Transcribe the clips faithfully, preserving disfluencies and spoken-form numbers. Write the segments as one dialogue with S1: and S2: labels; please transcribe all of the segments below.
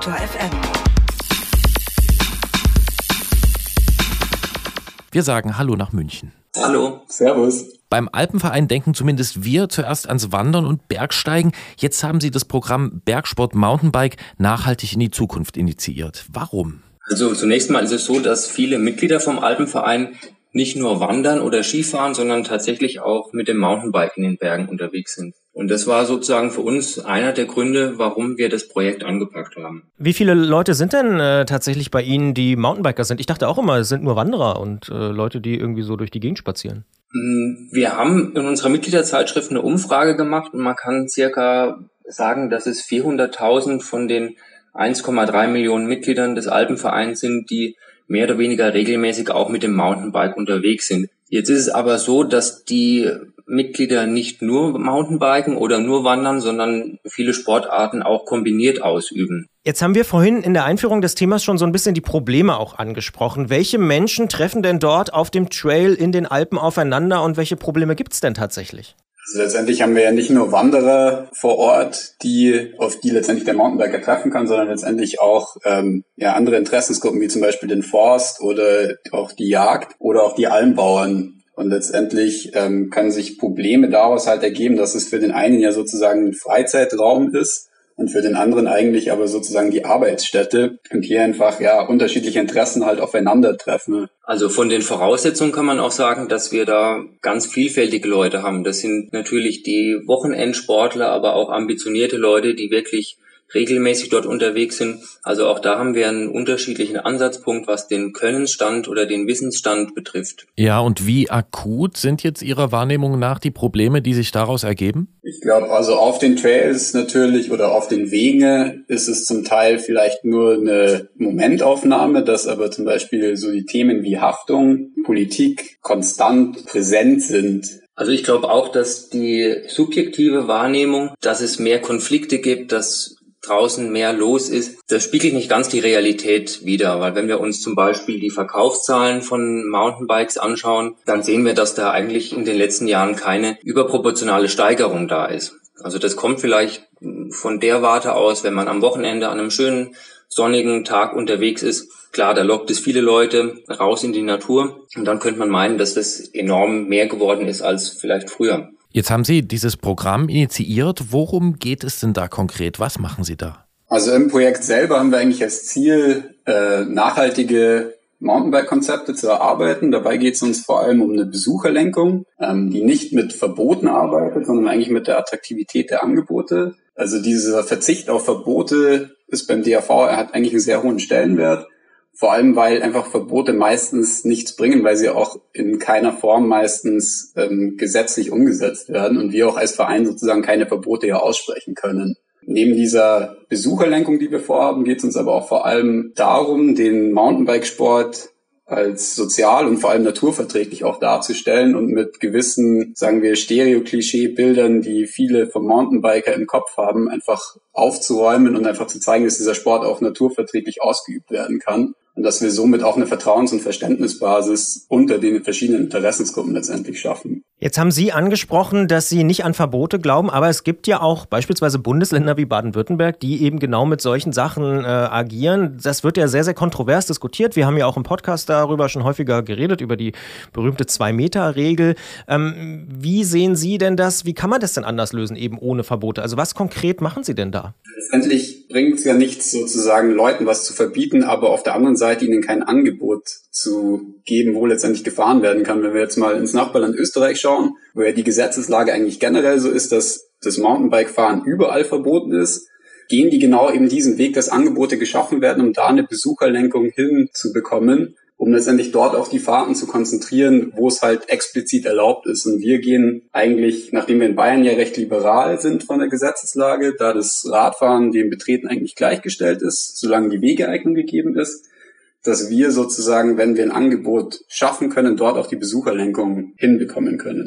S1: Detektor F M.
S2: Wir sagen Hallo nach München.
S3: Hallo. Servus.
S2: Beim Alpenverein denken zumindest wir zuerst ans Wandern und Bergsteigen. Jetzt haben Sie das Programm Bergsport Mountainbike nachhaltig in die Zukunft initiiert. Warum?
S3: Also zunächst mal ist es so, dass viele Mitglieder vom Alpenverein nicht nur wandern oder Skifahren, sondern tatsächlich auch mit dem Mountainbike in den Bergen unterwegs sind. Und das war sozusagen für uns einer der Gründe, warum wir das Projekt angepackt haben.
S4: Wie viele Leute sind denn äh, tatsächlich bei Ihnen, die Mountainbiker sind? Ich dachte auch immer, es sind nur Wanderer und äh, Leute, die irgendwie so durch die Gegend spazieren.
S3: Wir haben in unserer Mitgliederzeitschrift eine Umfrage gemacht und man kann circa sagen, dass es vierhunderttausend von den eins Komma drei Millionen Mitgliedern des Alpenvereins sind, die mehr oder weniger regelmäßig auch mit dem Mountainbike unterwegs sind. Jetzt ist es aber so, dass die Mitglieder nicht nur Mountainbiken oder nur wandern, sondern viele Sportarten auch kombiniert ausüben.
S4: Jetzt haben wir vorhin in der Einführung des Themas schon so ein bisschen die Probleme auch angesprochen. Welche Menschen treffen denn dort auf dem Trail in den Alpen aufeinander und welche Probleme gibt es denn tatsächlich?
S5: Also letztendlich haben wir ja nicht nur Wanderer vor Ort, die auf die letztendlich der Mountainbiker treffen kann, sondern letztendlich auch ähm, ja andere Interessensgruppen wie zum Beispiel den Forst oder auch die Jagd oder auch die Almbauern. Und letztendlich ähm, können sich Probleme daraus halt ergeben, dass es für den einen ja sozusagen ein Freizeitraum ist und für den anderen eigentlich aber sozusagen die Arbeitsstätte und hier einfach ja unterschiedliche Interessen halt aufeinandertreffen.
S3: Also von den Voraussetzungen kann man auch sagen, dass wir da ganz vielfältige Leute haben. Das sind natürlich die Wochenendsportler, aber auch ambitionierte Leute, die wirklich regelmäßig dort unterwegs sind. Also auch da haben wir einen unterschiedlichen Ansatzpunkt, was den Könnensstand oder den Wissensstand betrifft.
S2: Ja, und wie akut sind jetzt Ihrer Wahrnehmung nach die Probleme, die sich daraus ergeben?
S5: Ich glaube, also auf den Trails natürlich oder auf den Wegen ist es zum Teil vielleicht nur eine Momentaufnahme, dass aber zum Beispiel so die Themen wie Haftung, Politik konstant präsent sind.
S3: Also ich glaube auch, dass die subjektive Wahrnehmung, dass es mehr Konflikte gibt, dass draußen mehr los ist, das spiegelt nicht ganz die Realität wider, weil wenn wir uns zum Beispiel die Verkaufszahlen von Mountainbikes anschauen, dann sehen wir, dass da eigentlich in den letzten Jahren keine überproportionale Steigerung da ist. Also das kommt vielleicht von der Warte aus, wenn man am Wochenende an einem schönen sonnigen Tag unterwegs ist. Klar, da lockt es viele Leute raus in die Natur und dann könnte man meinen, dass das enorm mehr geworden ist als vielleicht früher.
S2: Jetzt haben Sie dieses Programm initiiert. Worum geht es denn da konkret? Was machen Sie da?
S5: Also im Projekt selber haben wir eigentlich als Ziel, äh, nachhaltige Mountainbike-Konzepte zu erarbeiten. Dabei geht es uns vor allem um eine Besucherlenkung, ähm, die nicht mit Verboten arbeitet, sondern eigentlich mit der Attraktivität der Angebote. Also dieser Verzicht auf Verbote ist beim D A V, er hat eigentlich einen sehr hohen Stellenwert. Vor allem, weil einfach Verbote meistens nichts bringen, weil sie auch in keiner Form meistens ähm, gesetzlich umgesetzt werden und wir auch als Verein sozusagen keine Verbote ja aussprechen können. Neben dieser Besucherlenkung, die wir vorhaben, geht es uns aber auch vor allem darum, den Mountainbikesport als sozial und vor allem naturverträglich auch darzustellen und mit gewissen, sagen wir, Stereo-Klischee-Bildern, die viele vom Mountainbiker im Kopf haben, einfach aufzuräumen und einfach zu zeigen, dass dieser Sport auch naturverträglich ausgeübt werden kann. Und dass wir somit auch eine Vertrauens- und Verständnisbasis unter den verschiedenen Interessensgruppen letztendlich schaffen.
S4: Jetzt haben Sie angesprochen, dass Sie nicht an Verbote glauben, aber es gibt ja auch beispielsweise Bundesländer wie Baden-Württemberg, die eben genau mit solchen Sachen äh, agieren. Das wird ja sehr, sehr kontrovers diskutiert. Wir haben ja auch im Podcast darüber schon häufiger geredet, über die berühmte Zwei-Meter-Regel. Ähm, wie sehen Sie denn das? Wie kann man das denn anders lösen, eben ohne Verbote? Also was konkret machen Sie denn da?
S5: Letztendlich bringt es ja nichts, sozusagen Leuten was zu verbieten, aber auf der anderen Seite ihnen kein Angebot zu geben, wo letztendlich gefahren werden kann. Wenn wir jetzt mal ins Nachbarland Österreich schauen, wo ja die Gesetzeslage eigentlich generell so ist, dass das Mountainbike-Fahren überall verboten ist, gehen die genau eben diesen Weg, dass Angebote geschaffen werden, um da eine Besucherlenkung hinzubekommen, um letztendlich dort auf die Fahrten zu konzentrieren, wo es halt explizit erlaubt ist. Und wir gehen eigentlich, nachdem wir in Bayern ja recht liberal sind von der Gesetzeslage, da das Radfahren dem Betreten eigentlich gleichgestellt ist, solange die Wegeeignung gegeben ist, dass wir sozusagen, wenn wir ein Angebot schaffen können, dort auch die Besucherlenkung hinbekommen können.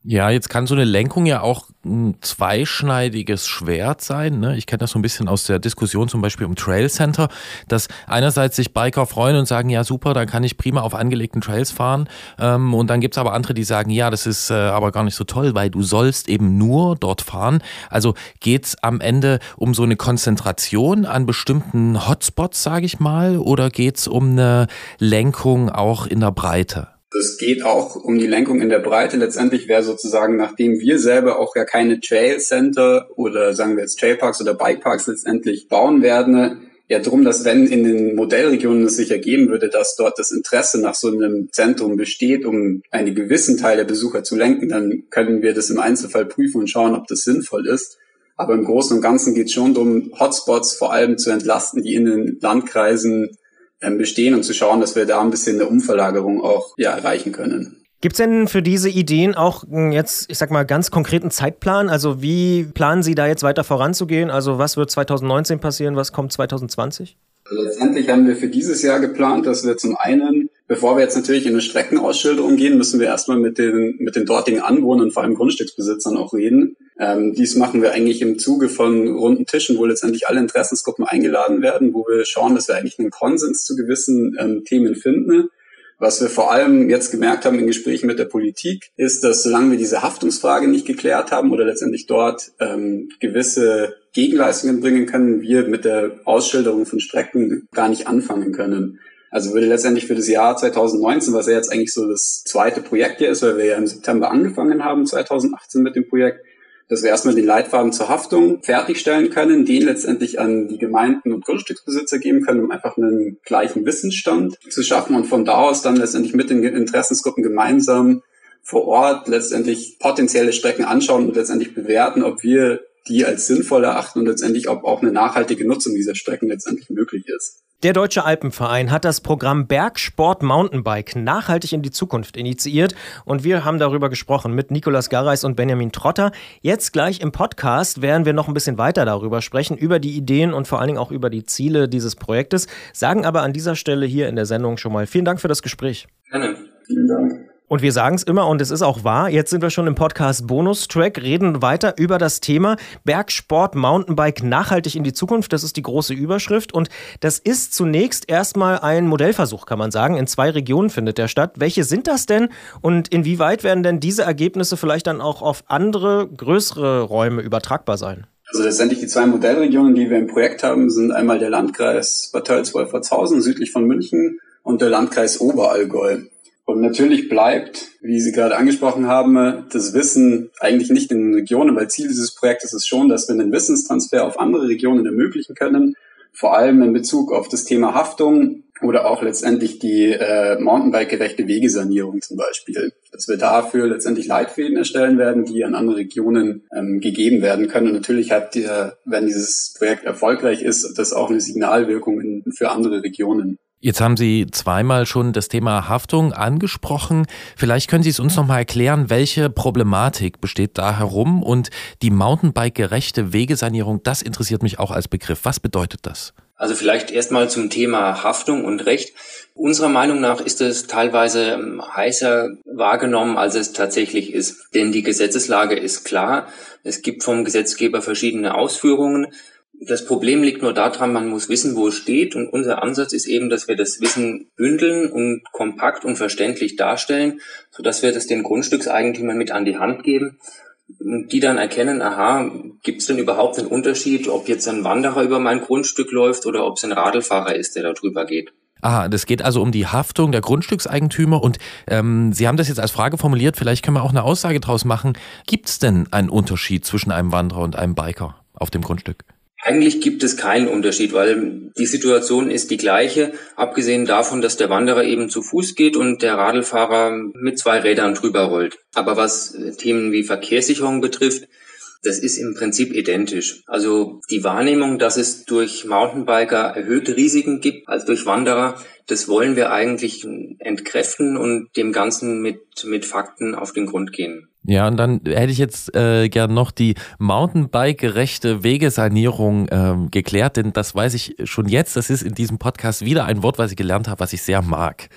S2: Ja, jetzt kann so eine Lenkung ja auch ein zweischneidiges Schwert sein, ne? Ich kenne das so ein bisschen aus der Diskussion zum Beispiel um Trail Center, dass einerseits sich Biker freuen und sagen, ja super, dann kann ich prima auf angelegten Trails fahren. Ähm, und dann gibt's aber andere, die sagen, ja, das ist äh, aber gar nicht so toll, weil du sollst eben nur dort fahren. Also geht's am Ende um so eine Konzentration an bestimmten Hotspots, sage ich mal, oder geht's um eine Lenkung auch in der Breite?
S5: Es geht auch um die Lenkung in der Breite. Letztendlich wäre sozusagen, nachdem wir selber auch ja keine Trail Center oder sagen wir jetzt Trailparks oder Bikeparks letztendlich bauen werden, ja drum, dass wenn in den Modellregionen es sich ergeben würde, dass dort das Interesse nach so einem Zentrum besteht, um einen gewissen Teil der Besucher zu lenken, dann können wir das im Einzelfall prüfen und schauen, ob das sinnvoll ist. Aber im Großen und Ganzen geht es schon darum, Hotspots vor allem zu entlasten, die in den Landkreisen bestehen und zu schauen, dass wir da ein bisschen eine Umverlagerung auch ja, erreichen können.
S4: Gibt es denn für diese Ideen auch jetzt, ich sag mal, ganz konkreten Zeitplan? Also wie planen Sie da jetzt weiter voranzugehen? Also was wird zwanzig neunzehn passieren, was kommt zwanzig zwanzig?
S5: Also letztendlich haben wir für dieses Jahr geplant, dass wir zum einen, bevor wir jetzt natürlich in eine Streckenausschilderung gehen, müssen wir erstmal mit den mit den dortigen Anwohnern, vor allem Grundstücksbesitzern auch reden. Ähm, dies machen wir eigentlich im Zuge von runden Tischen, wo letztendlich alle Interessensgruppen eingeladen werden, wo wir schauen, dass wir eigentlich einen Konsens zu gewissen ähm, Themen finden. Was wir vor allem jetzt gemerkt haben in Gesprächen mit der Politik, ist, dass solange wir diese Haftungsfrage nicht geklärt haben oder letztendlich dort ähm, gewisse Gegenleistungen bringen können, wir mit der Ausschilderung von Strecken gar nicht anfangen können. Also würde letztendlich für das Jahr zwanzig neunzehn, was ja jetzt eigentlich so das zweite Projekt hier ist, weil wir ja im September angefangen haben, zwanzig achtzehn mit dem Projekt, dass wir erstmal den Leitfaden zur Haftung fertigstellen können, den letztendlich an die Gemeinden und Grundstücksbesitzer geben können, um einfach einen gleichen Wissensstand zu schaffen und von da aus dann letztendlich mit den Interessensgruppen gemeinsam vor Ort letztendlich potenzielle Strecken anschauen und letztendlich bewerten, ob wir die als sinnvoll erachten und letztendlich ob auch eine nachhaltige Nutzung dieser Strecken letztendlich möglich ist.
S4: Der Deutsche Alpenverein hat das Programm Bergsport Mountainbike nachhaltig in die Zukunft initiiert und wir haben darüber gesprochen mit Nicolas Garreis und Benjamin Trotter. Jetzt gleich im Podcast werden wir noch ein bisschen weiter darüber sprechen, über die Ideen und vor allen Dingen auch über die Ziele dieses Projektes, sagen aber an dieser Stelle hier in der Sendung schon mal vielen Dank für das Gespräch.
S3: Gerne.
S5: Vielen Dank.
S4: Und wir sagen es immer und es ist auch wahr, jetzt sind wir schon im Podcast Bonustrack, reden weiter über das Thema Bergsport, Mountainbike nachhaltig in die Zukunft. Das ist die große Überschrift und das ist zunächst erstmal ein Modellversuch, kann man sagen. In zwei Regionen findet der statt. Welche sind das denn und inwieweit werden denn diese Ergebnisse vielleicht dann auch auf andere, größere Räume übertragbar sein?
S5: Also letztendlich die zwei Modellregionen, die wir im Projekt haben, sind einmal der Landkreis Bad Tölz-Wolfertshausen südlich von München und der Landkreis Oberallgäu. Und natürlich bleibt, wie Sie gerade angesprochen haben, das Wissen eigentlich nicht in den Regionen, weil Ziel dieses Projektes ist schon, dass wir einen Wissenstransfer auf andere Regionen ermöglichen können, vor allem in Bezug auf das Thema Haftung oder auch letztendlich die äh, Mountainbike-gerechte Wegesanierung zum Beispiel. Dass wir dafür letztendlich Leitfäden erstellen werden, die an andere Regionen ähm, gegeben werden können. Und natürlich hat der, wenn dieses Projekt erfolgreich ist, das auch eine Signalwirkung in, für andere Regionen.
S2: Jetzt haben Sie zweimal schon das Thema Haftung angesprochen. Vielleicht können Sie es uns noch mal erklären, welche Problematik besteht da herum und die Mountainbike-gerechte Wegesanierung, das interessiert mich auch als Begriff. Was bedeutet das?
S3: Also vielleicht erstmal zum Thema Haftung und Recht. Unserer Meinung nach ist es teilweise heißer wahrgenommen, als es tatsächlich ist. Denn die Gesetzeslage ist klar. Es gibt vom Gesetzgeber verschiedene Ausführungen. Das Problem liegt nur daran, man muss wissen, wo es steht. Und unser Ansatz ist eben, dass wir das Wissen bündeln und kompakt und verständlich darstellen, sodass wir das den Grundstückseigentümern mit an die Hand geben. Und die dann erkennen, aha, gibt es denn überhaupt einen Unterschied, ob jetzt ein Wanderer über mein Grundstück läuft oder ob es ein Radlfahrer ist, der da drüber geht.
S2: Aha, das geht also um die Haftung der Grundstückseigentümer und ähm, Sie haben das jetzt als Frage formuliert, vielleicht können wir auch eine Aussage draus machen. Gibt es denn einen Unterschied zwischen einem Wanderer und einem Biker auf dem Grundstück?
S3: Eigentlich gibt es keinen Unterschied, weil die Situation ist die gleiche, abgesehen davon, dass der Wanderer eben zu Fuß geht und der Radlfahrer mit zwei Rädern drüber rollt. Aber was Themen wie Verkehrssicherung betrifft, das ist im Prinzip identisch. Also die Wahrnehmung, dass es durch Mountainbiker erhöhte Risiken gibt als durch Wanderer, das wollen wir eigentlich entkräften und dem Ganzen mit, mit Fakten auf den Grund gehen.
S2: Ja, und dann hätte ich jetzt äh, gern noch die Mountainbike-gerechte Wegesanierung ähm, geklärt, denn das weiß ich schon jetzt, das ist in diesem Podcast wieder ein Wort, was ich gelernt habe, was ich sehr mag.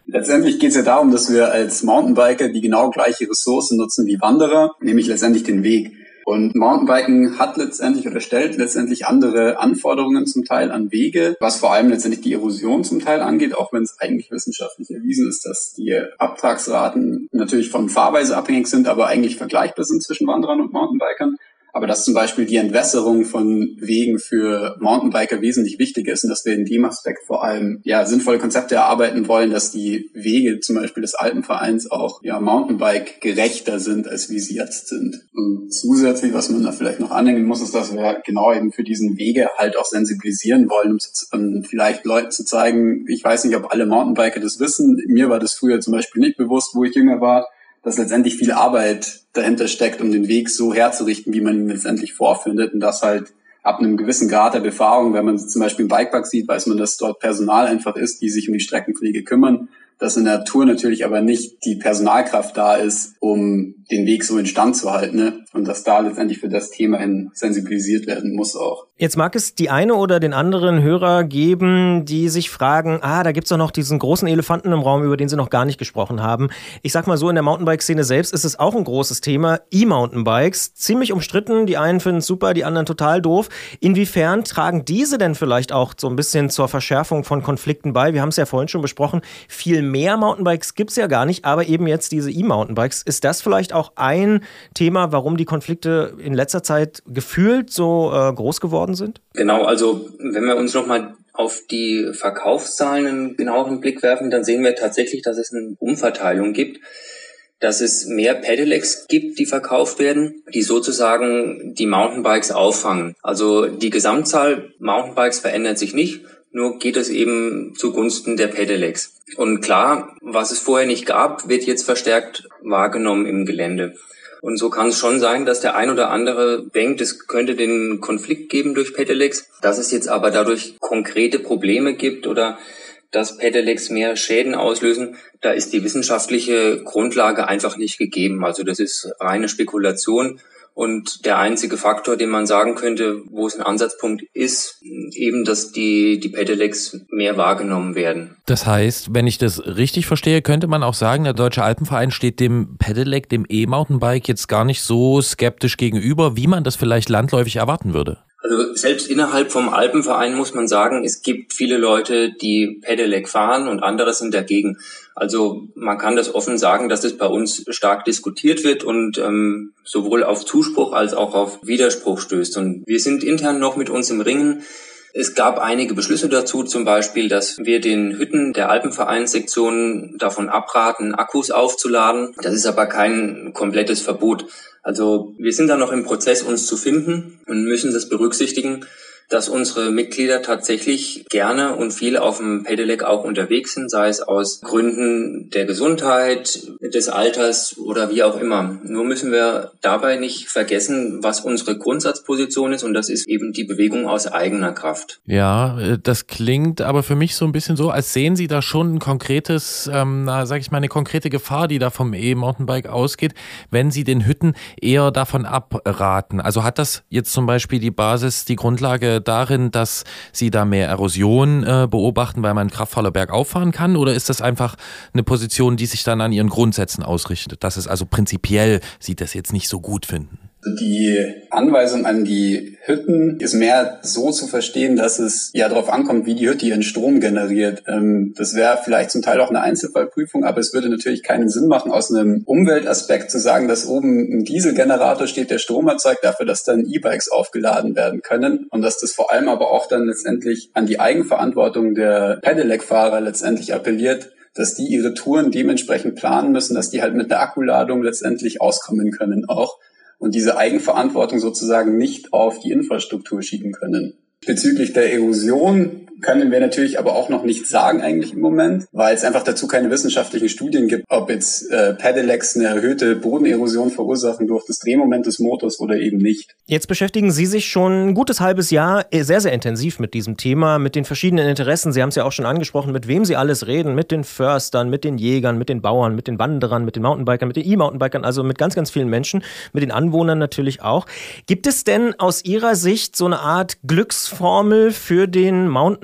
S5: Letztendlich geht es ja darum, dass wir als Mountainbiker die genau gleiche Ressource nutzen wie Wanderer, nämlich letztendlich den Weg. Und Mountainbiken hat letztendlich oder stellt letztendlich andere Anforderungen zum Teil an Wege, was vor allem letztendlich die Erosion zum Teil angeht, auch wenn es eigentlich wissenschaftlich erwiesen ist, dass die Abtragsraten natürlich von Fahrweise abhängig sind, aber eigentlich vergleichbar sind zwischen Wanderern und Mountainbikern. Aber dass zum Beispiel die Entwässerung von Wegen für Mountainbiker wesentlich wichtiger ist und dass wir in dem Aspekt vor allem ja sinnvolle Konzepte erarbeiten wollen, dass die Wege zum Beispiel des Alpenvereins auch ja Mountainbike gerechter sind, als wie sie jetzt sind. Und zusätzlich, was man da vielleicht noch anhängen muss, ist, dass wir genau eben für diesen Wege halt auch sensibilisieren wollen, um, zu, um vielleicht Leuten zu zeigen, ich weiß nicht, ob alle Mountainbiker das wissen, mir war das früher zum Beispiel nicht bewusst, wo ich jünger war, dass letztendlich viel Arbeit dahinter steckt, um den Weg so herzurichten, wie man ihn letztendlich vorfindet. Und das halt ab einem gewissen Grad der Befahrung, wenn man zum Beispiel im Bikepark sieht, weiß man, dass dort Personal einfach ist, die sich um die Streckenpflege kümmern. Dass in der Natur natürlich aber nicht die Personalkraft da ist, um den Weg so instand zu halten, ne? Und dass da letztendlich für das Thema hin sensibilisiert werden muss auch.
S4: Jetzt mag es die eine oder den anderen Hörer geben, die sich fragen, ah, da gibt's doch noch diesen großen Elefanten im Raum, über den sie noch gar nicht gesprochen haben. Ich sag mal so, in der Mountainbike-Szene selbst ist es auch ein großes Thema. E-Mountainbikes, ziemlich umstritten. Die einen finden es super, die anderen total doof. Inwiefern tragen diese denn vielleicht auch so ein bisschen zur Verschärfung von Konflikten bei? Wir haben es ja vorhin schon besprochen, viel mehr Mountainbikes gibt's ja gar nicht, aber eben jetzt diese E-Mountainbikes. Ist das vielleicht auch ein Thema, warum die Konflikte in letzter Zeit gefühlt so äh, groß geworden sind?
S3: Genau, also wenn wir uns nochmal auf die Verkaufszahlen einen genaueren Blick werfen, dann sehen wir tatsächlich, dass es eine Umverteilung gibt, dass es mehr Pedelecs gibt, die verkauft werden, die sozusagen die Mountainbikes auffangen. Also die Gesamtzahl Mountainbikes verändert sich nicht, nur geht es eben zugunsten der Pedelecs. Und klar, was es vorher nicht gab, wird jetzt verstärkt wahrgenommen im Gelände. Und so kann es schon sein, dass der ein oder andere denkt, es könnte den Konflikt geben durch Pedelecs, dass es jetzt aber dadurch konkrete Probleme gibt oder dass Pedelecs mehr Schäden auslösen, da ist die wissenschaftliche Grundlage einfach nicht gegeben. Also das ist reine Spekulation. Und der einzige Faktor, den man sagen könnte, wo es ein Ansatzpunkt ist, eben, dass die, die Pedelecs mehr wahrgenommen werden.
S2: Das heißt, wenn ich das richtig verstehe, könnte man auch sagen, der Deutsche Alpenverein steht dem Pedelec, dem E-Mountainbike jetzt gar nicht so skeptisch gegenüber, wie man das vielleicht landläufig erwarten würde.
S3: Also selbst innerhalb vom Alpenverein muss man sagen, es gibt viele Leute, die Pedelec fahren und andere sind dagegen. Also man kann das offen sagen, dass das bei uns stark diskutiert wird und ähm, sowohl auf Zuspruch als auch auf Widerspruch stößt. Und wir sind intern noch mit uns im Ringen. Es gab einige Beschlüsse dazu, zum Beispiel, dass wir den Hütten der Alpenvereinssektionen davon abraten, Akkus aufzuladen. Das ist aber kein komplettes Verbot. Also wir sind da noch im Prozess, uns zu finden und müssen das berücksichtigen, dass unsere Mitglieder tatsächlich gerne und viel auf dem Pedelec auch unterwegs sind, sei es aus Gründen der Gesundheit, des Alters oder wie auch immer. Nur müssen wir dabei nicht vergessen, was unsere Grundsatzposition ist, und das ist eben die Bewegung aus eigener Kraft.
S2: Ja, das klingt aber für mich so ein bisschen so, als sehen Sie da schon ein konkretes, ähm, na, sag ich mal, eine konkrete Gefahr, die da vom E-Mountainbike ausgeht, wenn Sie den Hütten eher davon abraten. Also hat das jetzt zum Beispiel die Basis, die Grundlage darin, dass Sie da mehr Erosion äh, beobachten, weil man kraftvoller bergauf fahren kann? Oder ist das einfach eine Position, die sich dann an Ihren Grundsätzen ausrichtet, dass es also prinzipiell Sie das jetzt nicht so gut finden?
S5: Die Anweisung an die Hütten ist mehr so zu verstehen, dass es ja darauf ankommt, wie die Hütte ihren Strom generiert. Das wäre vielleicht zum Teil auch eine Einzelfallprüfung, aber es würde natürlich keinen Sinn machen, aus einem Umweltaspekt zu sagen, dass oben ein Dieselgenerator steht, der Strom erzeugt, dafür, dass dann E-Bikes aufgeladen werden können, und dass das vor allem aber auch dann letztendlich an die Eigenverantwortung der Pedelec-Fahrer letztendlich appelliert, dass die ihre Touren dementsprechend planen müssen, dass die halt mit der Akkuladung letztendlich auskommen können auch. Und diese Eigenverantwortung sozusagen nicht auf die Infrastruktur schieben können. Bezüglich der Erosion können wir natürlich aber auch noch nichts sagen eigentlich im Moment, weil es einfach dazu keine wissenschaftlichen Studien gibt, ob jetzt äh, Pedelecs eine erhöhte Bodenerosion verursachen durch das Drehmoment des Motors oder eben nicht.
S4: Jetzt beschäftigen Sie sich schon ein gutes halbes Jahr sehr, sehr intensiv mit diesem Thema, mit den verschiedenen Interessen. Sie haben es ja auch schon angesprochen, mit wem Sie alles reden, mit den Förstern, mit den Jägern, mit den Bauern, mit den Wanderern, mit den Mountainbikern, mit den E-Mountainbikern, also mit ganz, ganz vielen Menschen, mit den Anwohnern natürlich auch. Gibt es denn aus Ihrer Sicht so eine Art Glücksformel für den Mountainbike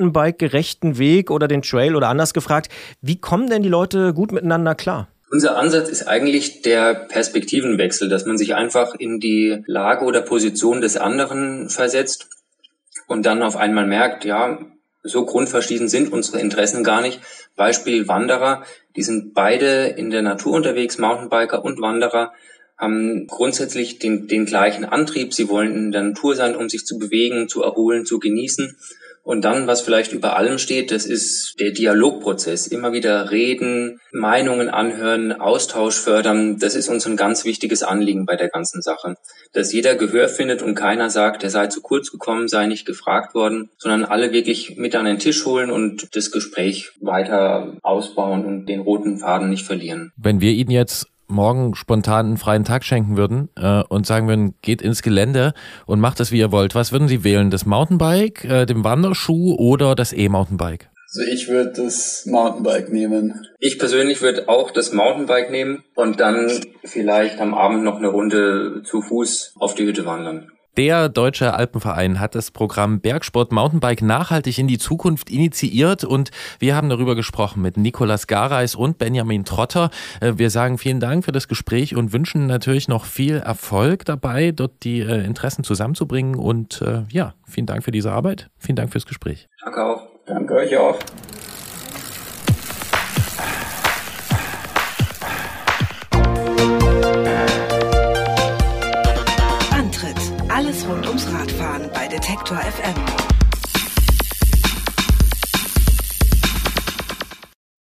S4: Mountainbike-gerechten Weg oder den Trail oder anders gefragt, wie kommen denn die Leute gut miteinander klar?
S3: Unser Ansatz ist eigentlich der Perspektivenwechsel, dass man sich einfach in die Lage oder Position des anderen versetzt und dann auf einmal merkt, ja, so grundverschieden sind unsere Interessen gar nicht. Beispiel Wanderer, die sind beide in der Natur unterwegs, Mountainbiker und Wanderer, haben grundsätzlich den, den gleichen Antrieb. Sie wollen in der Natur sein, um sich zu bewegen, zu erholen, zu genießen. Und dann, was vielleicht über allem steht, das ist der Dialogprozess. Immer wieder reden, Meinungen anhören, Austausch fördern. Das ist uns ein ganz wichtiges Anliegen bei der ganzen Sache. Dass jeder Gehör findet und keiner sagt, er sei zu kurz gekommen, sei nicht gefragt worden, sondern alle wirklich mit an den Tisch holen und das Gespräch weiter ausbauen und den roten Faden nicht verlieren.
S2: Wenn wir Ihnen jetzt morgen spontan einen freien Tag schenken würden äh, und sagen würden, geht ins Gelände und macht das, wie ihr wollt, was würden Sie wählen? Das Mountainbike, äh, den Wanderschuh oder das E-Mountainbike?
S5: Also ich würde das Mountainbike nehmen.
S3: Ich persönlich würde auch das Mountainbike nehmen und dann vielleicht am Abend noch eine Runde zu Fuß auf die Hütte wandern.
S2: Der Deutsche Alpenverein hat das Programm Bergsport Mountainbike nachhaltig in die Zukunft initiiert und wir haben darüber gesprochen mit Nicolas Gareis und Benjamin Trotter. Wir sagen vielen Dank für das Gespräch und wünschen natürlich noch viel Erfolg dabei, dort die Interessen zusammenzubringen und ja, vielen Dank für diese Arbeit. Vielen Dank fürs Gespräch.
S3: Danke auch.
S5: Danke euch auch.
S1: Alles rund ums Radfahren bei Detektor F M.